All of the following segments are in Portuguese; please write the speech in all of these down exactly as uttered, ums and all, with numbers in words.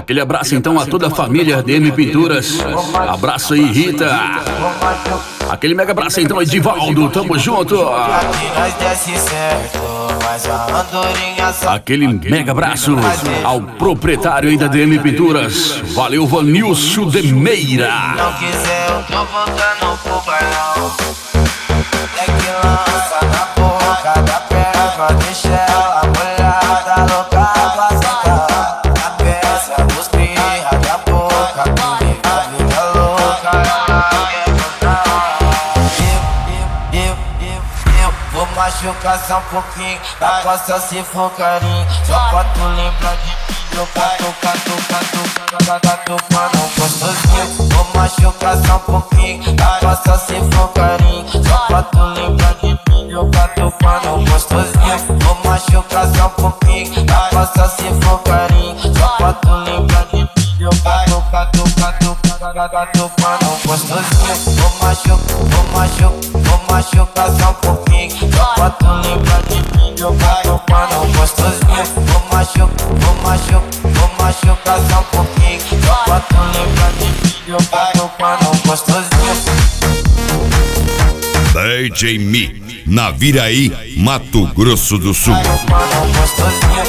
Aquele abraço então a toda a família A D M Pinturas. Abraço aí, Rita. Aquele mega abraço então, Edivaldo. Tamo junto. Aquele mega abraço ao proprietário aí da A D M Pinturas. Valeu, Vanilson de Meira. Não quiser, eu tô voltando pro bailão. É que lança na boca da perna, deixa ela molhada, louca pra sentar. A peça dos pirra da boca, comigo a vida louca, ela quer contar. Eu, eu, eu, eu vou machucar só um pouquinho, da costa se for carinho. Só pra tu lembrar de mim, eu cato, cato, cato, cato, cato, mano, gostosinho. Vou machucar só um pouquinho, da costa se for carinho. Só pra tu lembrar de mim, eu cato, mano, gostosinho. Vou machucar só um pouquinho, da costa se for carinho. Só pra tu lembrar de mim, eu cato, cato, cato, cato, cato, mano, gostosinho. Vou machucar, vou machucar, vou machucar só um pouquinho. Só pra tu lembrar de mim, eu cato, mano, gostosinho. Vou machucar, vou machucar, vou machucar só um pouquinho. Só pra tu lembrar de mim, eu cato, mano, gostosinho. D J Mi, na Viraí, Mato Grosso do Sul. Mano, gostosinho.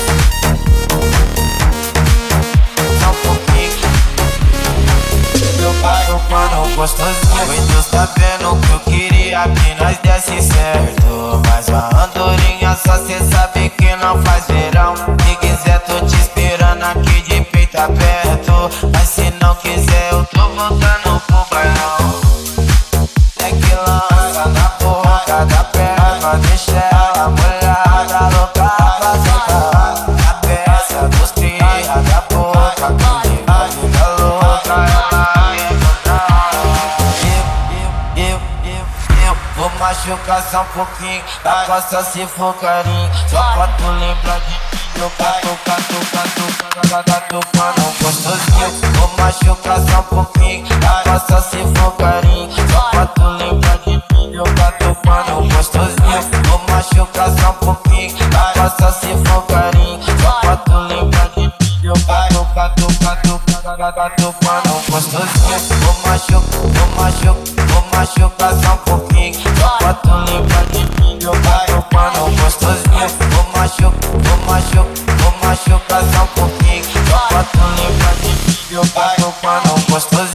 Só um pouquinho. Meu pai, mano, gostosinho. Oi, Deus tá vendo que eu queria que nós desse certo. Mas a andorinha só cê sabe que não faz verão. Se quiser tô te esperando aqui de peito aberto. Mas se não quiser eu tô voltando pro bailão. É que lança na boca da perna, deixa ela molhada, louca pra sentar. A peça dos pirra da boca, comigo a vida louca, ela quer contar. Eu, eu, eu, eu vou machucar só um pouquinho, da costa se for carinho. Só pra tu lembrar de mim, eu cato, cato, cato, cato, cato, mano, gostosinho. Vou machucar só um pouquinho, da costa se for carinho. Só pra tu lembrar de mim, eu cato, mano, gostosinho. Vou machucar só um pouquinho, da costa se for carinho. Só pra tu lembrar de mim, eu cato, cato, cato, cato, cato, mano, gostosinho. Vou machucar, vou machucar, vou machucar só um pouquinho. Só pra tu lembrar de mim, eu cato, mano, gostosinho. Vou machucar, vou machucar, vou machucar só um pouquinho. Só pra tu lembrar de mim, eu cato, mano, gostosinho.